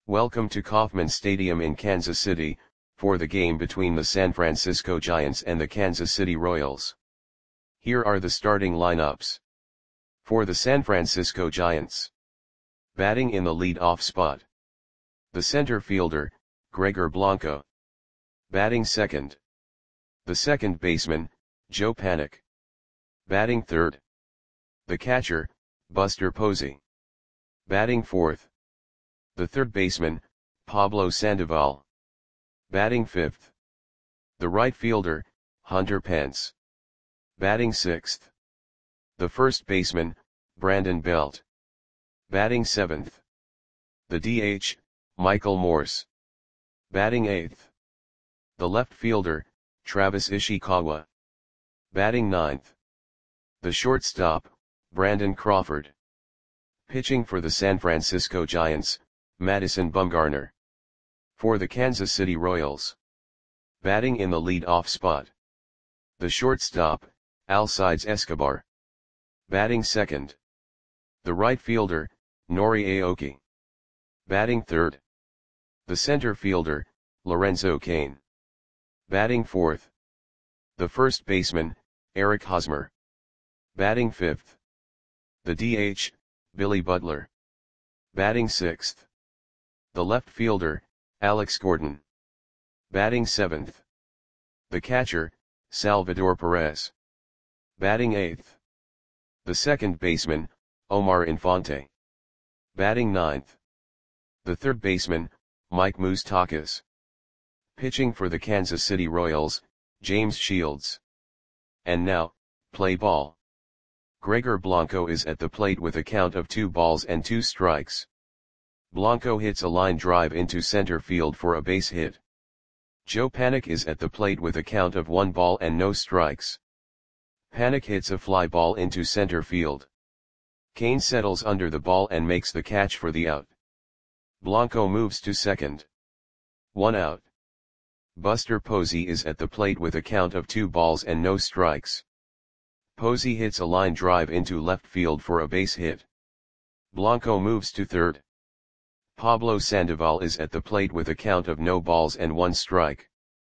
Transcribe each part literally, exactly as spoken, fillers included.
Welcome to Kauffman Stadium in Kansas City, for the game between the San Francisco Giants and the Kansas City Royals. Here are the starting lineups. For the San Francisco Giants. Batting in the lead-off spot. The center fielder, Gregor Blanco. Batting second. The second baseman, Joe Panik. Batting third. The catcher, Buster Posey. Batting fourth. The third baseman, Pablo Sandoval. Batting fifth. The right fielder, Hunter Pence. Batting sixth. The first baseman, Brandon Belt. Batting seventh. The D H, Michael Morse. Batting eighth. The left fielder, Travis Ishikawa. Batting ninth. The shortstop, Brandon Crawford. Pitching for the San Francisco Giants, Madison Bumgarner. For the Kansas City Royals. Batting in the lead-off spot. The shortstop, Alcides Escobar. Batting second. The right fielder, Nori Aoki. Batting third. The center fielder, Lorenzo Cain. Batting fourth. The first baseman, Eric Hosmer. Batting fifth. The D H, Billy Butler. Batting sixth. The left fielder, Alex Gordon. Batting seventh. The catcher, Salvador Perez. Batting eighth. The second baseman, Omar Infante. Batting ninth. The third baseman, Mike Moustakas. Pitching for the Kansas City Royals, James Shields. And now, play ball. Gregor Blanco is at the plate with a count of two balls and two strikes. Blanco hits a line drive into center field for a base hit. Joe Panik is at the plate with a count of one ball and no strikes. Panik hits a fly ball into center field. Cain settles under the ball and makes the catch for the out. Blanco moves to second. One out. Buster Posey is at the plate with a count of two balls and no strikes. Posey hits a line drive into left field for a base hit. Blanco moves to third. Pablo Sandoval is at the plate with a count of no balls and one strike.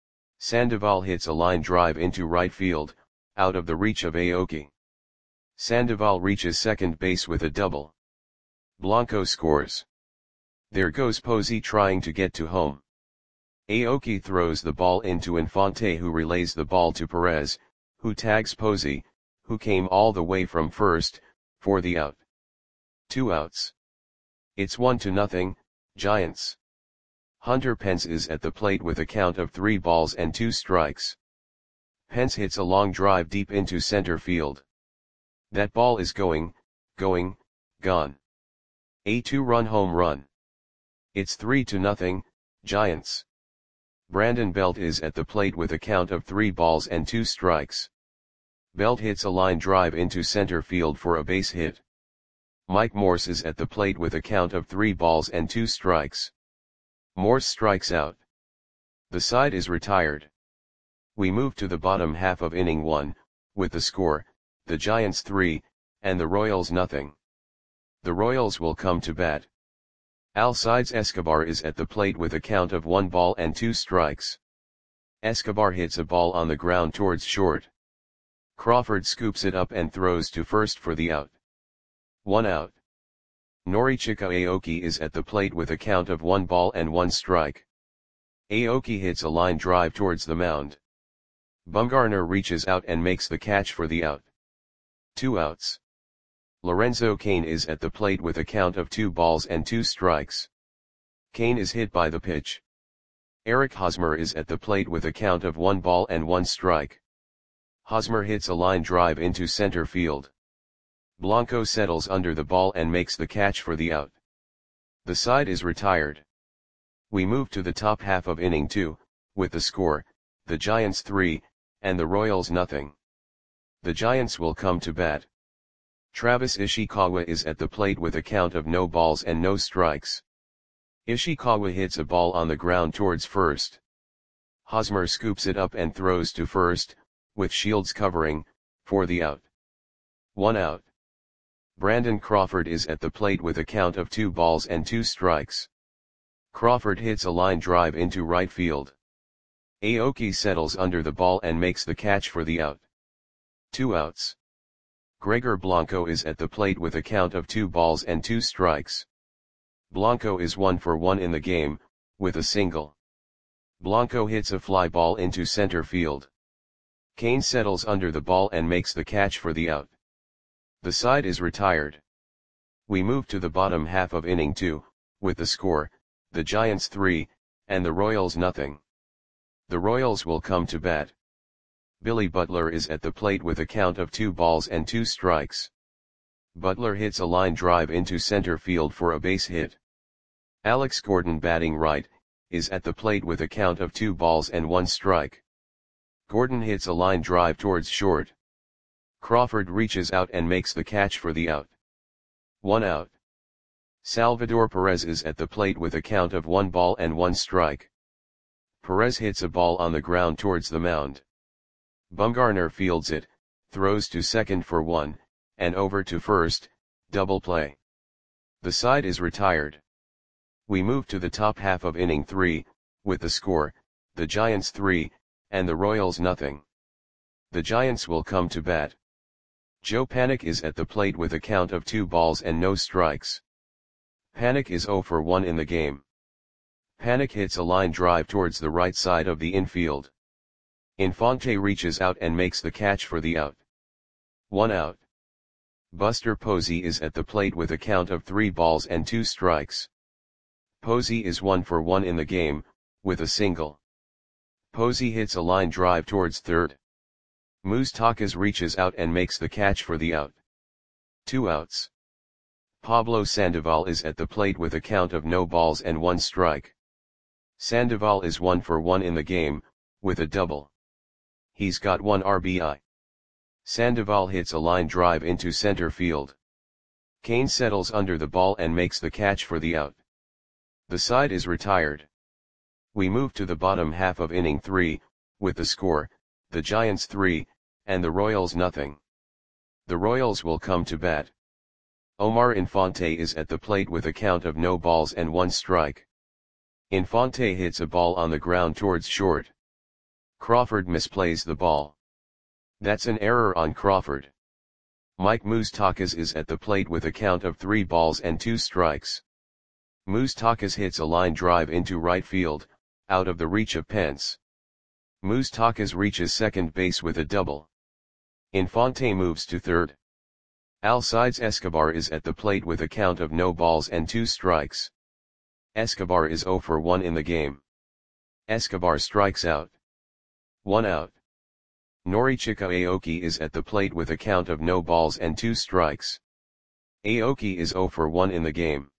Sandoval hits a line drive into right field, out of the reach of Aoki. Sandoval reaches second base with a double. Blanco scores. There goes Posey trying to get to home. Aoki throws the ball into Infante, who relays the ball to Perez, who tags Posey, who came all the way from first, for the out. Two outs. It's one to nothing, Giants. Hunter Pence is at the plate with a count of three balls and two strikes. Pence hits a long drive deep into center field. That ball is going, going, gone. A two-run home run. It's three to nothing, Giants. Brandon Belt is at the plate with a count of three balls and two strikes. Belt hits a line drive into center field for a base hit. Mike Morse is at the plate with a count of three balls and two strikes. Morse strikes out. The side is retired. We move to the bottom half of inning one, with the score, the Giants three, and the Royals nothing. The Royals will come to bat. Alcides Escobar is at the plate with a count of one ball and two strikes. Escobar hits a ball on the ground towards short. Crawford scoops it up and throws to first for the out. One out. Norichika Aoki is at the plate with a count of one ball and one strike. Aoki hits a line drive towards the mound. Bumgarner reaches out and makes the catch for the out. Two outs. Lorenzo Cain is at the plate with a count of two balls and two strikes. Cain is hit by the pitch. Eric Hosmer is at the plate with a count of one ball and one strike. Hosmer hits a line drive into center field. Blanco settles under the ball and makes the catch for the out. The side is retired. We move to the top half of inning two, with the score, the Giants three, and the Royals nothing. The Giants will come to bat. Travis Ishikawa is at the plate with a count of no balls and no strikes. Ishikawa hits a ball on the ground towards first. Hosmer scoops it up and throws to first, with Shields covering, for the out. One out. Brandon Crawford is at the plate with a count of two balls and two strikes. Crawford hits a line drive into right field. Aoki settles under the ball and makes the catch for the out. Two outs. Gregor Blanco is at the plate with a count of two balls and two strikes. Blanco is one for one in the game, with a single. Blanco hits a fly ball into center field. Kane settles under the ball and makes the catch for the out. The side is retired. We move to the bottom half of inning two, with the score, the Giants three, and the Royals nothing. The Royals will come to bat. Billy Butler is at the plate with a count of two balls and two strikes. Butler hits a line drive into center field for a base hit. Alex Gordon, batting right, is at the plate with a count of two balls and one strike. Gordon hits a line drive towards short. Crawford reaches out and makes the catch for the out. One out. Salvador Perez is at the plate with a count of one ball and one strike. Perez hits a ball on the ground towards the mound. Bumgarner fields it, throws to second for one, and over to first, double play. The side is retired. We move to the top half of inning three, with the score, the Giants three, and the Royals nothing. The Giants will come to bat. Joe Panik is at the plate with a count of two balls and no strikes. Panik is zero for one in the game. Panik hits a line drive towards the right side of the infield. Infante reaches out and makes the catch for the out. One out. Buster Posey is at the plate with a count of three balls and two strikes. Posey is one for one in the game, with a single. Posey hits a line drive towards third. Moustakas reaches out and makes the catch for the out. Two outs. Pablo Sandoval is at the plate with a count of no balls and one strike. Sandoval is one for one in the game, with a double. He's got one R B I. Sandoval hits a line drive into center field. Kane settles under the ball and makes the catch for the out. The side is retired. We move to the bottom half of inning three, with the score, the Giants three, and the Royals nothing. The Royals will come to bat. Omar Infante is at the plate with a count of no balls and one strike. Infante hits a ball on the ground towards short. Crawford misplays the ball. That's an error on Crawford. Mike Moustakas is at the plate with a count of three balls and two strikes. Moustakas hits a line drive into right field, out of the reach of Pence. Moustakas reaches second base with a double. Infante moves to third. Alcides Escobar is at the plate with a count of no balls and two strikes. Escobar is zero for one in the game. Escobar strikes out. One out. Norichika Aoki is at the plate with a count of no balls and two strikes. Aoki is zero for one in the game.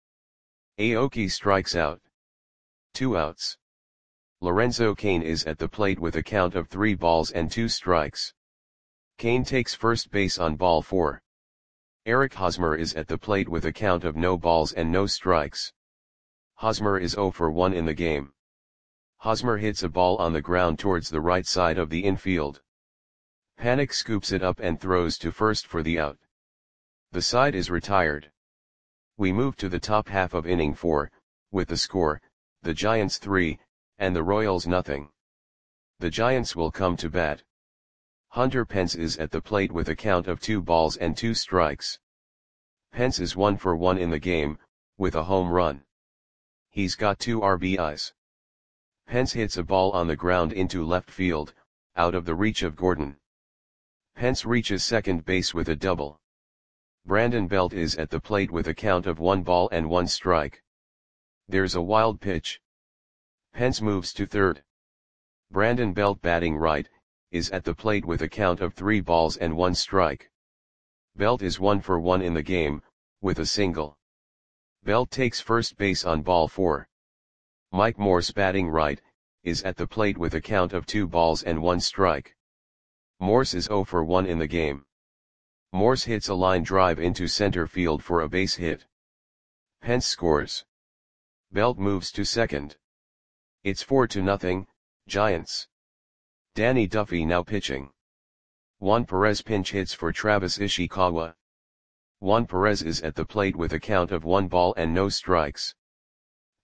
Aoki strikes out. Two outs. Lorenzo Cain is at the plate with a count of three balls and two strikes. Cain takes first base on ball four. Eric Hosmer is at the plate with a count of no balls and no strikes. Hosmer is zero for one in the game. Hosmer hits a ball on the ground towards the right side of the infield. Panik scoops it up and throws to first for the out. The side is retired. We move to the top half of inning four, with the score, the Giants three, and the Royals nothing. The Giants will come to bat. Hunter Pence is at the plate with a count of two balls and two strikes. Pence is one for one in the game, with a home run. He's got two R B Is. Pence hits a ball on the ground into left field, out of the reach of Gordon. Pence reaches second base with a double. Brandon Belt is at the plate with a count of one ball and one strike. There's a wild pitch. Pence moves to third. Brandon Belt, batting right, is at the plate with a count of three balls and one strike. Belt is one for one in the game, with a single. Belt takes first base on ball four. Mike Morse, batting right, is at the plate with a count of two balls and one strike. Morse is zero for one in the game. Morse hits a line drive into center field for a base hit. Pence scores. Belt moves to second. It's four to nothing, Giants. Danny Duffy now pitching. Juan Perez pinch hits for Travis Ishikawa. Juan Perez is at the plate with a count of one ball and no strikes.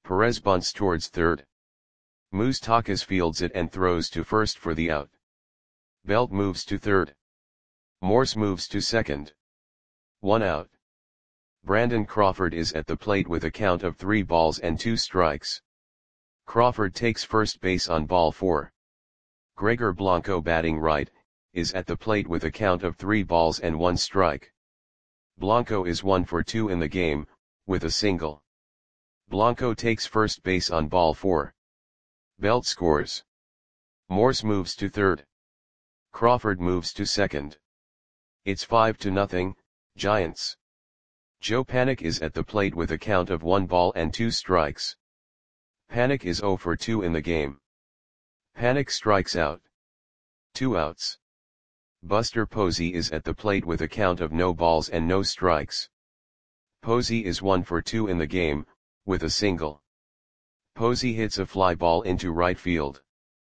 Perez bunts towards third. Moustakas fields it and throws to first for the out. Belt moves to third. Morse moves to second. One out. Brandon Crawford is at the plate with a count of three balls and two strikes. Crawford takes first base on ball four. Gregor Blanco, batting right, is at the plate with a count of three balls and one strike. Blanco is one for two in the game, with a single. Blanco takes first base on ball four. Belt scores. Morse moves to third. Crawford moves to second. It's five to nothing, Giants. Joe Panik is at the plate with a count of one ball and two strikes. Panik is zero for two in the game. Panik strikes out. Two outs. Buster Posey is at the plate with a count of no balls and no strikes. Posey is one for two in the game, with a single. Posey hits a fly ball into right field.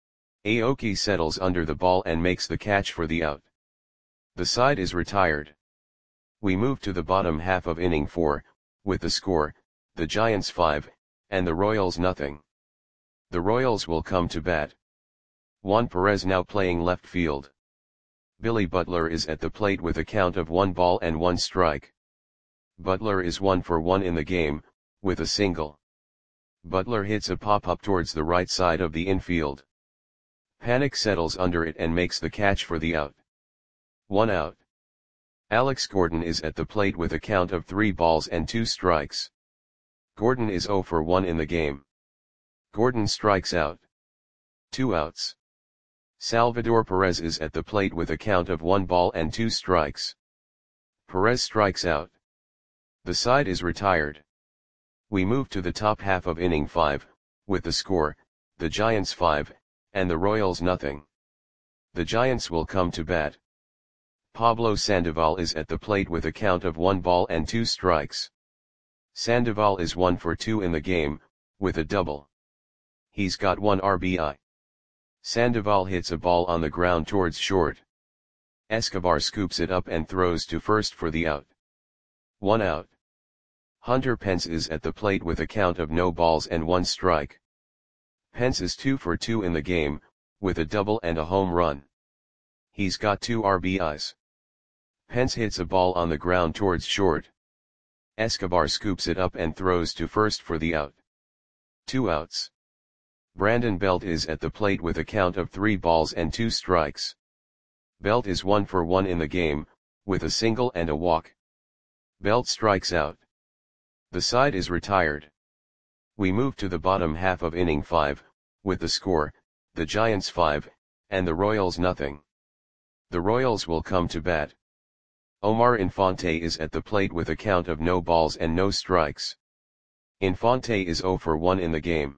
Aoki settles under the ball and makes the catch for the out. The side is retired. We move to the bottom half of inning four, with the score, the Giants five, and the Royals nothing. The Royals will come to bat. Juan Perez now playing left field. Billy Butler is at the plate with a count of one ball and one strike. Butler is one for one in the game, with a single. Butler hits a pop-up towards the right side of the infield. Panik settles under it and makes the catch for the out. One out. Alex Gordon is at the plate with a count of three balls and two strikes. Gordon is zero for one in the game. Gordon strikes out. Two outs. Salvador Perez is at the plate with a count of one ball and two strikes. Perez strikes out. The side is retired. We move to the top half of inning five, with the score, the Giants five, and the Royals nothing. The Giants will come to bat. Pablo Sandoval is at the plate with a count of one ball and two strikes. Sandoval is one for two in the game, with a double. He's got one R B I. Sandoval hits a ball on the ground towards short. Escobar scoops it up and throws to first for the out. One out. Hunter Pence is at the plate with a count of no balls and one strike. Pence is two for two in the game, with a double and a home run. He's got two R B Is. Pence hits a ball on the ground towards short. Escobar scoops it up and throws to first for the out. Two outs. Brandon Belt is at the plate with a count of three balls and two strikes. Belt is one for one in the game, with a single and a walk. Belt strikes out. The side is retired. We move to the bottom half of inning five, with the score, the Giants five, and the Royals nothing. The Royals will come to bat. Omar Infante is at the plate with a count of no balls and no strikes. Infante is zero for one in the game.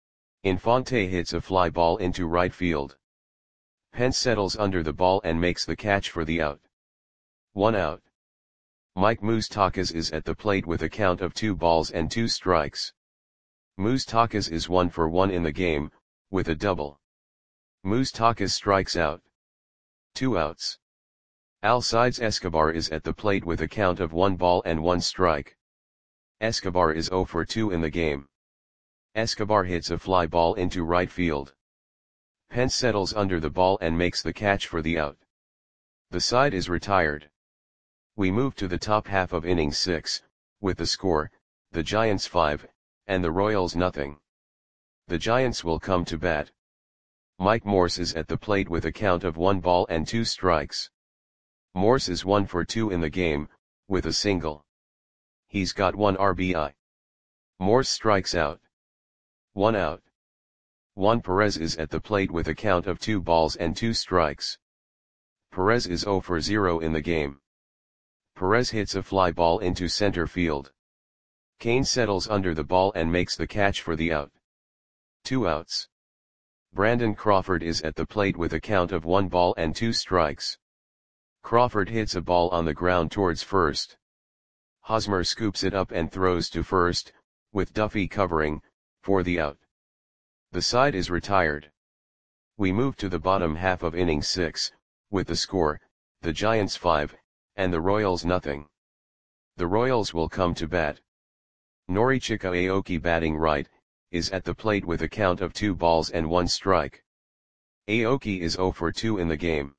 Infante hits a fly ball into right field. Pence settles under the ball and makes the catch for the out. One out. Mike Moustakas is at the plate with a count of two balls and two strikes. Moustakas is one for one in the game, with a double. Moustakas strikes out. Two outs. Alcides Escobar is at the plate with a count of one ball and one strike. Escobar is zero for two in the game. Escobar hits a fly ball into right field. Pence settles under the ball and makes the catch for the out. The side is retired. We move to the top half of inning six, with the score, the Giants five, and the Royals nothing. The Giants will come to bat. Mike Morse is at the plate with a count of one ball and two strikes. Morse is one for two in the game, with a single. He's got one R B I. Morse strikes out. One out. Juan Perez is at the plate with a count of two balls and two strikes. Perez is zero for zero in the game. Perez hits a fly ball into center field. Kane settles under the ball and makes the catch for the out. Two outs. Brandon Crawford is at the plate with a count of one ball and two strikes. Crawford hits a ball on the ground towards first. Hosmer scoops it up and throws to first, with Duffy covering, for the out. The side is retired. We move to the bottom half of inning six, with the score, the Giants five, and the Royals nothing. The Royals will come to bat. Norichika Aoki batting right, is at the plate with a count of two balls and one strike. Aoki is zero for two in the game.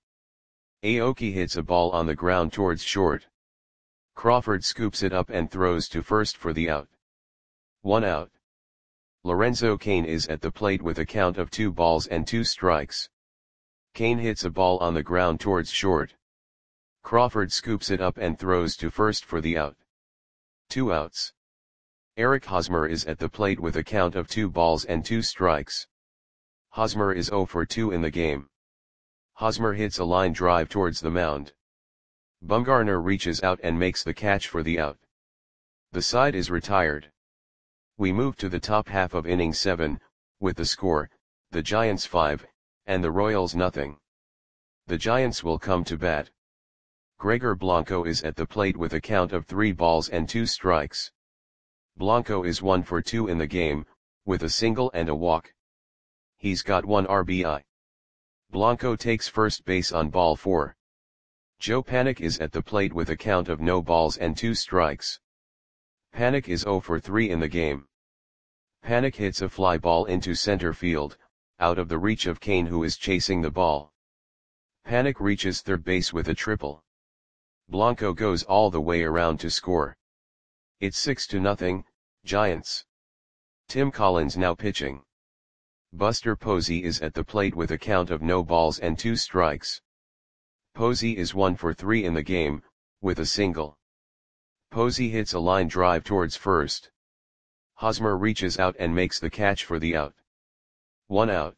Aoki hits a ball on the ground towards short. Crawford scoops it up and throws to first for the out. One out. Lorenzo Cain is at the plate with a count of two balls and two strikes. Cain hits a ball on the ground towards short. Crawford scoops it up and throws to first for the out. Two outs. Eric Hosmer is at the plate with a count of two balls and two strikes. Hosmer is zero for two in the game. Hosmer hits a line drive towards the mound. Bumgarner reaches out and makes the catch for the out. The side is retired. We move to the top half of inning seven, with the score, the Giants five, and the Royals nothing. The Giants will come to bat. Gregor Blanco is at the plate with a count of three balls and two strikes. Blanco is one for two in the game, with a single and a walk. He's got one R B I. Blanco takes first base on ball four. Joe Panik is at the plate with a count of no balls and two strikes. Panik is zero for three in the game. Panik hits a fly ball into center field, out of the reach of Cain, who is chasing the ball. Panik reaches third base with a triple. Blanco goes all the way around to score. It's six to nothing, Giants. Tim Collins now pitching. Buster Posey is at the plate with a count of no balls and two strikes. Posey is one for three in the game, with a single. Posey hits a line drive towards first. Hosmer reaches out and makes the catch for the out. One out.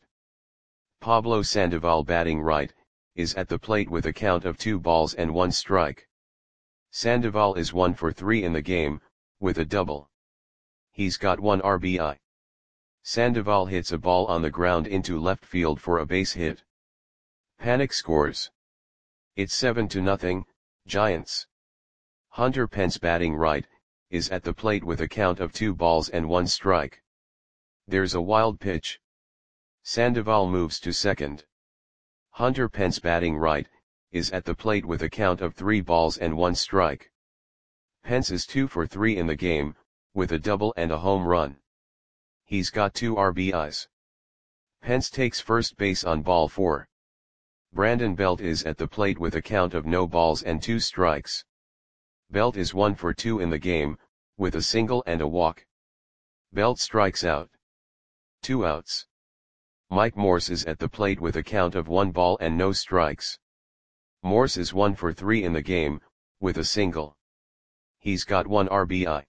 Pablo Sandoval, batting right, is at the plate with a count of two balls and one strike. Sandoval is one for three in the game, with a double. He's got one R B I. Sandoval hits a ball on the ground into left field for a base hit. Panik scores. It's seven to nothing, Giants. Hunter Pence, batting right, is at the plate with a count of two balls and one strike. There's a wild pitch. Sandoval moves to second. Hunter Pence, batting right, is at the plate with a count of three balls and one strike. Pence is two for three in the game, with a double and a home run. He's got two R B Is. Pence takes first base on ball four. Brandon Belt is at the plate with a count of no balls and two strikes. Belt is one for two in the game, with a single and a walk. Belt strikes out. Two outs. Mike Morse is at the plate with a count of one ball and no strikes. Morse is one for three in the game, with a single. He's got one R B I.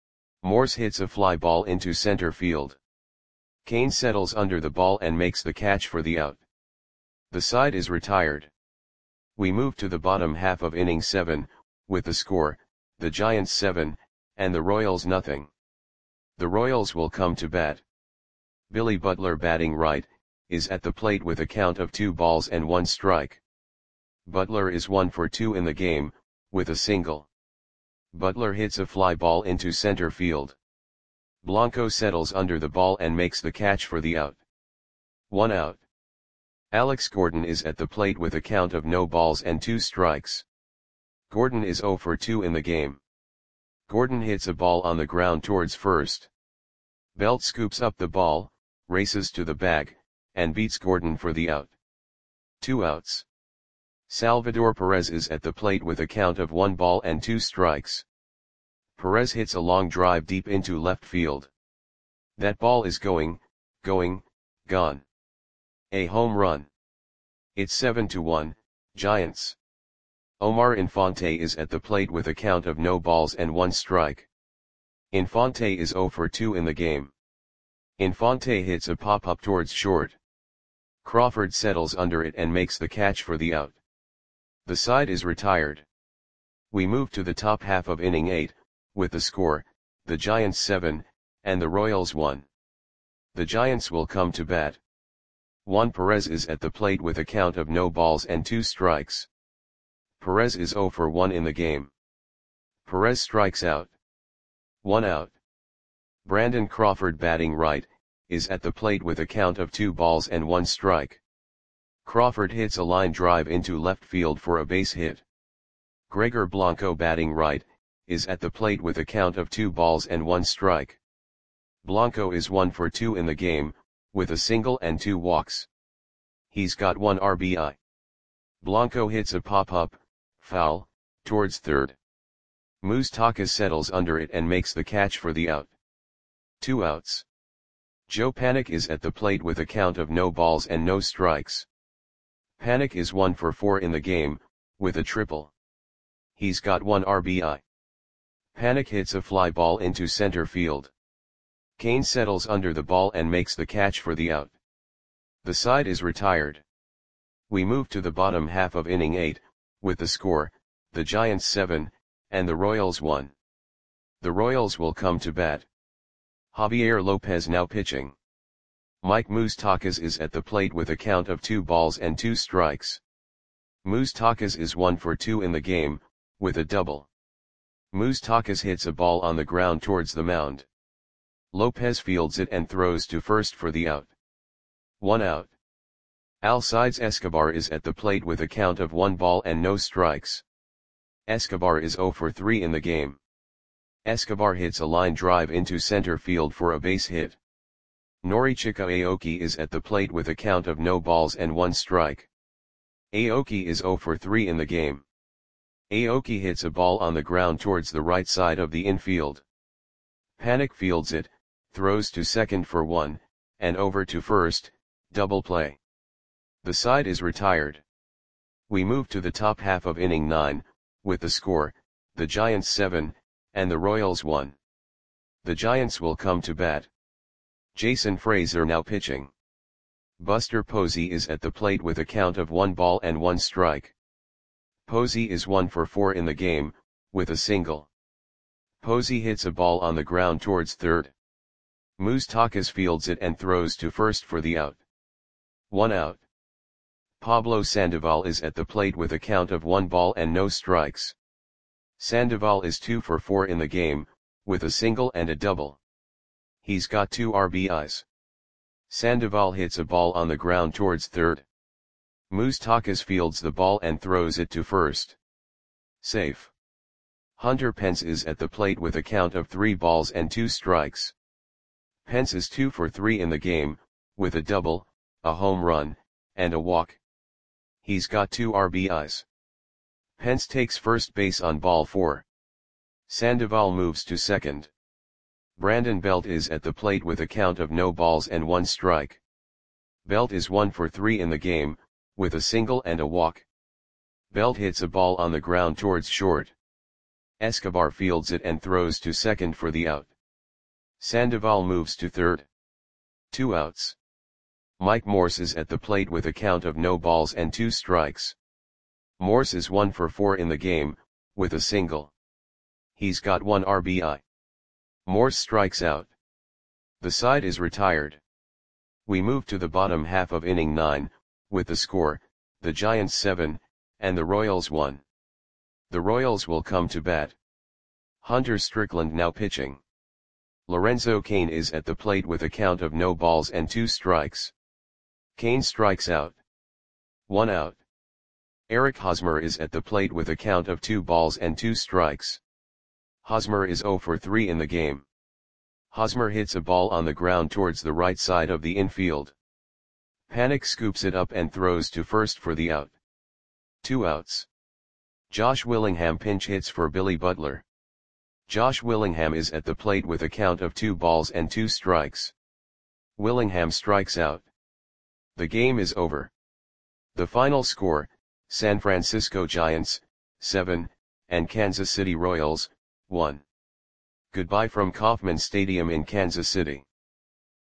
Morse hits a fly ball into center field. Cain settles under the ball and makes the catch for the out. The side is retired. We move to the bottom half of inning seven, with the score, the Giants seven, and the Royals nothing. The Royals will come to bat. Billy Butler, batting right, is at the plate with a count of two balls and one strike. Butler is one for two in the game, with a single. Butler hits a fly ball into center field. Blanco settles under the ball and makes the catch for the out. One out. Alex Gordon is at the plate with a count of no balls and two strikes. Gordon is zero for two in the game. Gordon hits a ball on the ground towards first. Belt scoops up the ball, races to the bag, and beats Gordon for the out. Two outs. Salvador Perez is at the plate with a count of one ball and two strikes. Perez hits a long drive deep into left field. That ball is going, going, gone. A home run. It's seven to one, Giants. Omar Infante is at the plate with a count of no balls and one strike. Infante is zero for two in the game. Infante hits a pop-up towards short. Crawford settles under it and makes the catch for the out. The side is retired. We move to the top half of inning eight, with the score, the Giants seven, and the Royals one. The Giants will come to bat. Juan Perez is at the plate with a count of no balls and two strikes. Perez is zero for one in the game. Perez strikes out. One out. Brandon Crawford, batting right, is at the plate with a count of two balls and one strike. Crawford hits a line drive into left field for a base hit. Gregor Blanco, batting right, is at the plate with a count of two balls and one strike. Blanco is one for two in the game, with a single and two walks. He's got one R B I. Blanco hits a pop-up, foul, towards third. Moustakas settles under it and makes the catch for the out. Two outs. Joe Panik is at the plate with a count of no balls and no strikes. Panik is one for four in the game, with a triple. He's got one R B I. Panik hits a fly ball into center field. Kane settles under the ball and makes the catch for the out. The side is retired. We move to the bottom half of inning eight, with the score, the Giants seven, and the Royals one. The Royals will come to bat. Javier Lopez now pitching. Mike Moustakas is at the plate with a count of two balls and two strikes. Moustakas is one for two in the game, with a double. Moustakas hits a ball on the ground towards the mound. Lopez fields it and throws to first for the out. One out. Alcides Escobar is at the plate with a count of one ball and no strikes. Escobar is zero for three in the game. Escobar hits a line drive into center field for a base hit. Norichika Aoki is at the plate with a count of no balls and one strike. Aoki is zero for three in the game. Aoki hits a ball on the ground towards the right side of the infield. Panik fields it, throws to second for one, and over to first, double play. The side is retired. We move to the top half of inning nine, with the score, the Giants seven, and the Royals one. The Giants will come to bat. Jason Frazier now pitching. Buster Posey is at the plate with a count of one ball and one strike. Posey is one for four in the game, with a single. Posey hits a ball on the ground towards third. Moustakas fields it and throws to first for the out. One out. Pablo Sandoval is at the plate with a count of one ball and no strikes. Sandoval is two for four in the game, with a single and a double. He's got two R B Is. Sandoval hits a ball on the ground towards third. Moustakas fields the ball and throws it to first. Safe. Hunter Pence is at the plate with a count of three balls and two strikes. Pence is two for three in the game, with a double, a home run, and a walk. He's got two R B Is. Pence takes first base on ball four. Sandoval moves to second. Brandon Belt is at the plate with a count of no balls and one strike. Belt is one for three in the game, with a single and a walk. Belt hits a ball on the ground towards short. Escobar fields it and throws to second for the out. Sandoval moves to third. Two outs. Mike Morse is at the plate with a count of no balls and two strikes. Morse is one for four in the game, with a single. He's got one R B I. Morse strikes out. The side is retired. We move to the bottom half of inning nine, with the score, the Giants seven, and the Royals one. The Royals will come to bat. Hunter Strickland now pitching. Lorenzo Cain is at the plate with a count of no balls and two strikes. Cain strikes out. One out. Eric Hosmer is at the plate with a count of two balls and two strikes. Hosmer is zero for three in the game. Hosmer hits a ball on the ground towards the right side of the infield. Panik scoops it up and throws to first for the out. Two outs. Josh Willingham pinch hits for Billy Butler. Josh Willingham is at the plate with a count of two balls and two strikes. Willingham strikes out. The game is over. The final score, San Francisco Giants, seven, and Kansas City Royals, one. Goodbye from Kauffman Stadium in Kansas City.